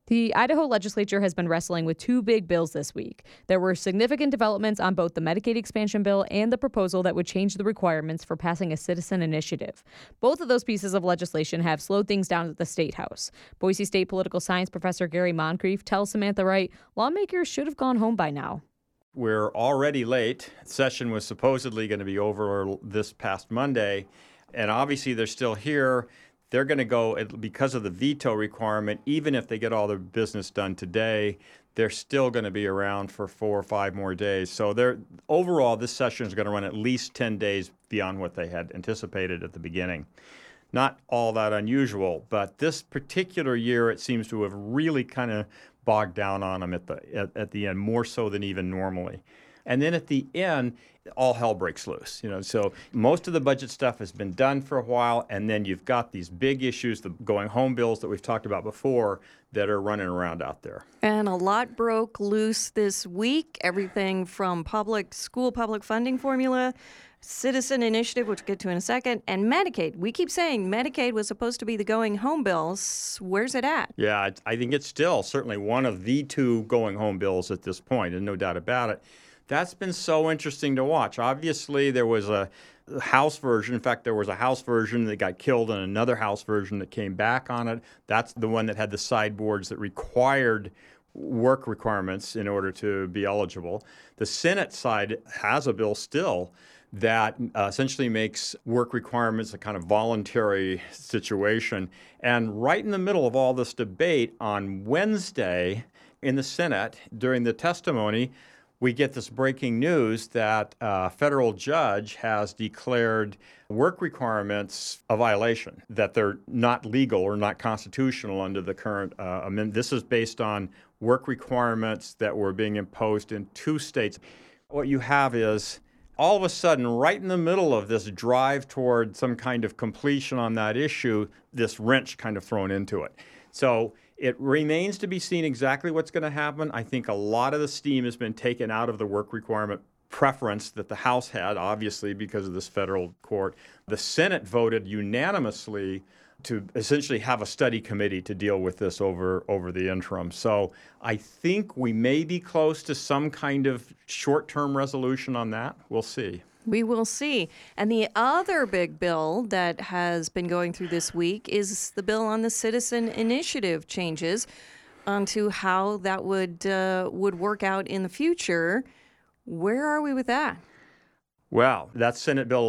The Idaho legislature has been wrestling with two big bills this week. There were significant developments on both the Medicaid expansion bill and the proposal that would change the requirements for passing a citizen initiative. Both of those pieces of legislation have slowed things down at the State House. Boise State political science professor Gary Moncrief tells Samantha Wright lawmakers should have gone home by now. We're already late. Session was supposedly going to be over this past Monday, and obviously they're still here. They're going to go, because of the veto requirement, even if they get all their business done today, they're still going to be around for 4 or 5 more days. So overall, this session is going to run at least 10 days beyond what they had anticipated at the beginning. Not all that unusual, but this particular year, it seems to have really kind of bogged down on them at the end, more so than even normally. And then at the end, all hell breaks loose. So most of the budget stuff has been done for a while, and then you've got these big issues, the going home bills that we've talked about before, that are running around out there. And a lot broke loose this week. Everything from school public funding formula, citizen initiative, which we'll get to in a second, and Medicaid. We keep saying Medicaid was supposed to be the going home bills. Where's it at? Yeah, I think it's still certainly one of the two going home bills at this point, and no doubt about it. That's been so interesting to watch. Obviously, there was a House version. In fact, there was a House version that got killed and another House version that came back on it. That's the one that had the sideboards that required work requirements in order to be eligible. The Senate side has a bill still that essentially makes work requirements a kind of voluntary situation. And right in the middle of all this debate on Wednesday in the Senate, during the testimony, we get this breaking news that a federal judge has declared work requirements a violation, that they're not legal or not constitutional under the current amendment. This is based on work requirements that were being imposed in 2 states. What you have is all of a sudden, right in the middle of this drive toward some kind of completion on that issue, this wrench kind of thrown into it. So it remains to be seen exactly what's going to happen. I think a lot of the steam has been taken out of the work requirement preference that the House had, obviously, because of this federal court. The Senate voted unanimously to essentially have a study committee to deal with this over the interim. So I think we may be close to some kind of short-term resolution on that. We'll see. We will see. And the other big bill that has been going through this week is the bill on the citizen initiative changes onto how that would work out in the future. Where are we with that? Well, that's Senate Bill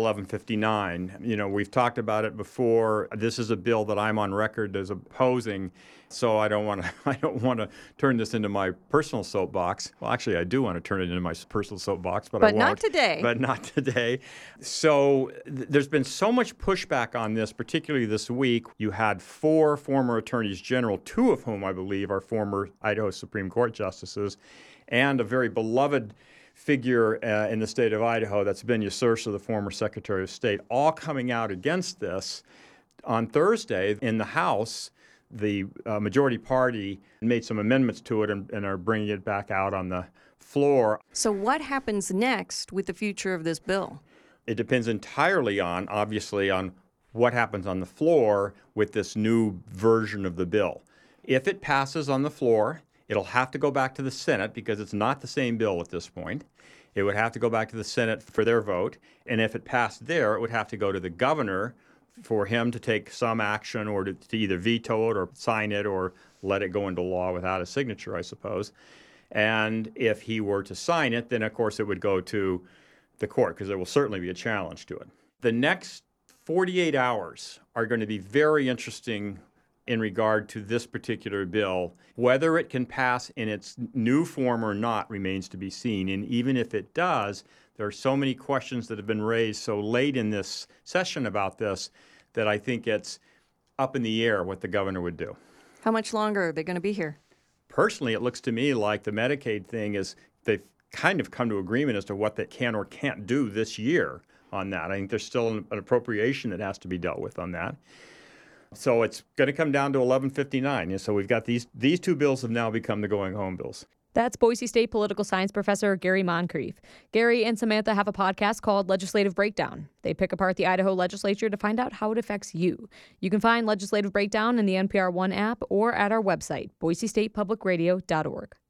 1159. We've talked about it before. This is a bill that I'm on record as opposing, so I don't want to turn this into my personal soapbox. Well, actually, I do want to turn it into my personal soapbox, but I won't. Not today. But not today. So there's been so much pushback on this, particularly this week. You had 4 former attorneys general, 2 of whom I believe are former Idaho Supreme Court justices, and a very beloved figure in the state of Idaho, that's Benya Sursa, the former Secretary of State, all coming out against this. On Thursday in the House, the majority party made some amendments to it and are bringing it back out on the floor. So what happens next with the future of this bill? It depends entirely obviously, on what happens on the floor with this new version of the bill. If it passes on the floor, it'll have to go back to the Senate because it's not the same bill at this point. It would have to go back to the Senate for their vote. And if it passed there, it would have to go to the governor for him to take some action or to either veto it or sign it or let it go into law without a signature, I suppose. And if he were to sign it, then, of course, it would go to the court because there will certainly be a challenge to it. The next 48 hours are going to be very interesting in regard to this particular bill. Whether it can pass in its new form or not remains to be seen. And even if it does, there are so many questions that have been raised so late in this session about this that I think it's up in the air what the governor would do. How much longer are they going to be here? Personally, it looks to me like the Medicaid thing is they've kind of come to agreement as to what they can or can't do this year on that. I think there's still an appropriation that has to be dealt with on that. So it's going to come down to 1159. So we've got these 2 bills have now become the going home bills. That's Boise State political science professor Gary Moncrief. Gary and Samantha have a podcast called Legislative Breakdown. They pick apart the Idaho legislature to find out how it affects you. You can find Legislative Breakdown in the NPR One app or at our website, boisestatepublicradio.org.